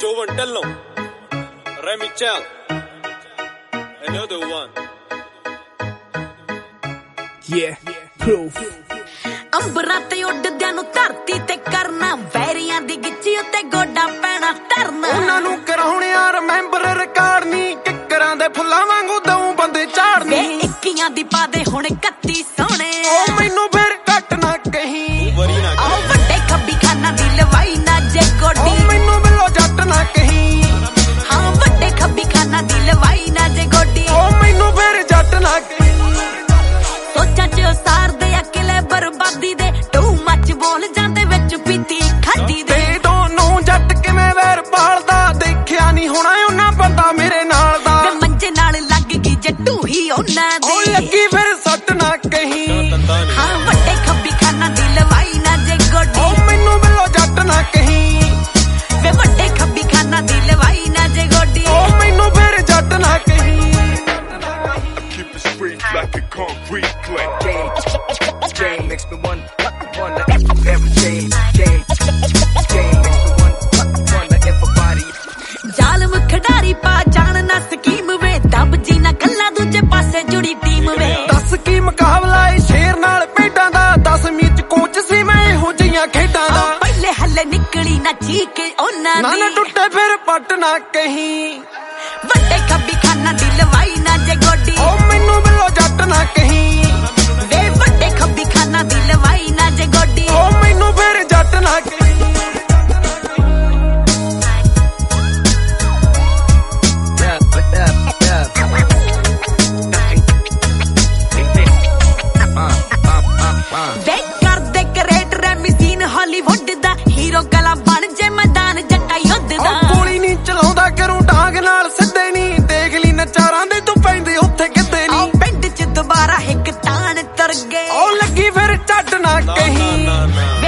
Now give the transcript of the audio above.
Jovan Tello, Remy Chell, another one. Yeah, proof. ਅੰਬਰਾਂ ਤੇ ਉੱਡਦਿਆਂ ਨੂੰ ਧਰਤੀ ਤੇ ਕਰਨਾ ਵੈਰੀਆਂ ਦੀ ਗਿੱਚੀ ਉੱਤੇ ਗੋਡਾ ਪੈਣਾ ਧਰਨਾ ਉਹਨਾਂ ਨੂੰ ਕਰਾਉਣ ਯਾਰ ਮੈਂਬਰ ਰਿਕਾਰਡ ਨਹੀਂ ਕਿੱਕਰਾਂ ਦੇ ਫੁੱਲਾਂ ਵਾਂਗੂ ਦਊ ਬੰਦੇ ਝਾੜਨੀ ਵੇ 21 ਦੀ ਪਾ ਦੇ ਹੁਣ 31 ਸੋਹਣੇ ਉਹ ਮੈਨੂੰ ਫਿਰ ਘੱਟ ਨਾ ਕਹੀਂ ਆਹ ਵੱਡੇ ਖੱਬੀ ਖਾਨਾ ਦੀ ਲਵਾਈ ਨਾ ਜੇ ਗੋਡੀ ਉਹ ਮੈਨੂੰ ਬਿੱਲੋ ਜੱਟ ਨਾ ਕਹੀਂ ਹਾਂ ਵੱਡੇ ਖੱਬੀ ਖਾਨਾ ਦੀ ਲਵਾਈ ਨਾ ਜੇ ਗੋਡੀ ਉਹ ਮੈਨੂੰ ਫਿਰ ਜੱਟ ਨਾ ਕਹੀਂ ਸੋਚਾਂ ਚ ਉਸਾਰਦੇ ਆ ਕਿਲੇ ਬਰਬਾਦੀ ਦੇ ਟੂ ਮੱਚ ਬੋਲ ਜਾਂਦੇ ਵਿੱਚ ਪੀਤੀ ਖਾਦੀ ਦੇ ਤੇ ਦੋਨੋਂ ਜੱਟ ਕਿਵੇਂ ਵੈਰ ਪਾਲਦਾ ਦੇਖਿਆ ਨਹੀਂ ਹੋਣਾ ਉਹਨਾਂ ਬੰਦਾ ਮੇਰੇ ਨਾਲ ਦਾ ਵੇ ਮੰਜੇ ਨਾਲ ਲੱਗ ਗਈ ਜੱਟੂ ਹੀ ਉਹਨਾਂ ਦੀ ਉਹ ਲੱਗੀ ਫਿਰ ਸੱਟ ਨਾ ਕਹੀਂ ਹਾਂ ਵੱਡੇ ਖੱਬੀ ਖਾਨਾ ਦੀ ਲਵਾਈ ਨਾ ਜੇ ਗੋਡੀ ਉਹ ਮੈਨੂੰ ਬਿੱਲੋ ਜੱਟ ਨਾ ਕਹੀਂ ਵੇ ਵੱਡੇ ਖੱਬੀ ਖਾਨਾ ਦੀ ਲਵਾਈ ਨਾ ਜੇ ਗੋਡੀ ਉਹ ਮੈਨੂੰ ਫਿਰ ਜੱਟ ਨਾ ਕਹੀਂ Keep it street like a concrete click. Game makes me wonder everything. Game makes me wonder everybody. ਜ਼ਾਲਮ ਖਿਡਾਰੀ ਪਾ ਜਾਣ ਨਾ ਸਕੀਮ ਵੇ ਦੱਬ ਜੀ ਨਾ ਕੱਲਾ ਦੂਜੇ ਪਾਸੇ ਜੁੜੀ ਟੀਮ ਵੇ ਦੱਸ ਕੀ ਮੁਕਾਬਲਾ ਏ ਸ਼ੇਰ ਨਾਲ ਭੇਡਾਂ ਦਾ 10ਵੀਂ ਚ ਕੋਚ ਸੀ ਮੈਂ ਇਹੋ ਜਿਹੀਆਂ ਖੇਡਾਂ ਦਾ ਪਹਿਲੇ ਹੱਲੇ ਨਿਕਲੀ ਨਾ ਚੀਕ ਉਹਨਾਂ ਨਾ ਦੀ ਟੁੱਟੇ ਫਿਰ ਪੱਟ ਨਾ ਕਹੀਂ ਵੱਡੇ ਖੱਬੀ ਖਾਨਾ ਦੀ ਲਵਾਈ ਨਾ ਜੇ ਗੋਡੀ ਉਹ ਮੈਨੂੰ ਬਿੱਲੋ ਜੱਟ ਨਾ ਕਹੀਂ ਵੇ ਵੱਡੇ ਖੱਬੀ ਖਾਨਾ ਦੀ ਲਵਾਈ ਨਾ ਜੇ ਗੋਡੀ ਉਹ ਮੈਨੂੰ ਫਿਰ ਜੱਟ ਨਾ ਕਹੀਂ ਵੇ ਕਰਦੇ ਕ੍ਰਿਏਟ ਰੈਮੀਸੀਨ ਹਾਲੀਵੁੱਡ ਦਾ ਹੀਰੋ ਕਲਾ ਬਣ ਜੇ ਮੈਦਾਨ ਜੱਟਾ ਯੁੱਧ ਦਾ ਗੋਲੀ ਨਹੀਂ ਚਲਾਉਂਦਾ ਕਰੂੰ ਡਾਂਗ ਨਾਲ ਸਿੱਧੇ ਨਹੀਂ ਦੇਖ ਲਈ ਨਚਾਰਾਂ ਦੇ ਤੂੰ ਪੈਂਦੇ ਉੱਥੇ ਕਿਤੇ ਨਹੀਂ ਪਿੰਡ ਚ ਦੁਬਾਰਾ ਇੱਕ ਤਾਣ ਤੁਰ ਗਏ ਉਹ ਲੱਗੀ ਫਿਰ ਝੱਟ ਨਾ ਕਹੀਂ